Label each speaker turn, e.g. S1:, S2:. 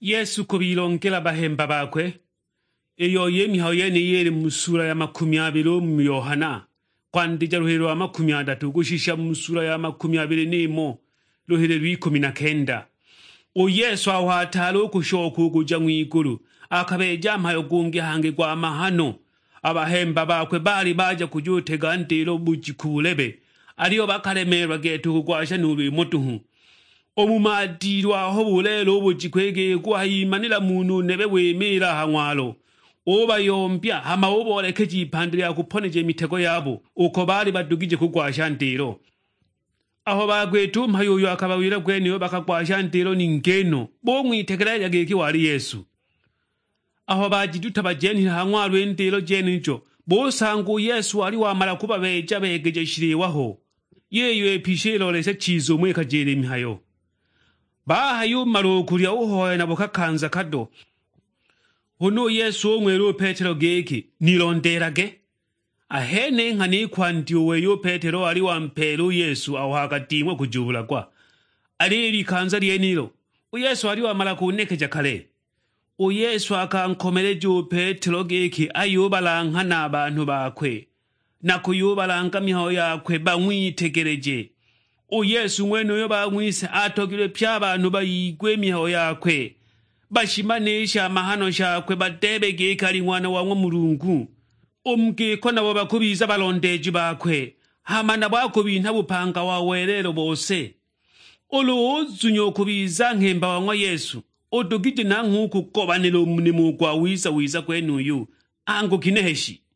S1: Yesu kubilongela bahemba bakwe eyo yemihayo yene yeri musura ya 20 mu Yohana kwandija ruhero wa 30 gushisha musura ya 21 ruhero rw'19 o Yesu awatalo kushoku kuja mw'iguru akabeja mpayo gunge hange kwa mahano abahemba bakwe bali baja kujutega ndiro bujikulebe ariyo bakalemerwa getu kugwasha nuru imutuhu omumadirwa aho bulelo bujikwege kwayimanira muntu nebe wemera hanwalo oba yombya hama obolekeje ipandire akuponeje imitego yabo uko bali badugije kugwasha ndiro aho bagwetu mpayo akabawira gweniyo bakagwasha ndiro ningeno bo mwitegera yageki wali Yesu aho bajiduta bajeni hanwalo ndiro jenijo bo sangu Yesu ali wamala kuba beja begeje shiriwaho yeyo epishelo lese chizo mweka jere mihayo bahayo marokuria uhoye nabo kakanza kado hono Yesu omwero Petero geki nilonderage ahene nkani kwandiwe yo Petero ali wampero Yesu aho hakatimwe kujubula kwa ali kanza lyeniro Yesu ali wamala kunekeja kale Yesu akankomerejo Petero geki ayobalanga n'abantu bakwe nakuyobalanga mihayo yakwe bamwitegereje Yesu mwene yo bamwise atogire py'abantu bayigwe mihayo yakwe bashimanisha amahano shakwe batebe geki ali mwana wa Mulungu omugeko nabo bakubiza balondeji bakwe hamana bwako bintu bupanga wawerero bose oluzunyo kubiza nkemba wa Yesu odogije nankuku kobanelo munemu kwa wiza kwenuyu ango kineheshi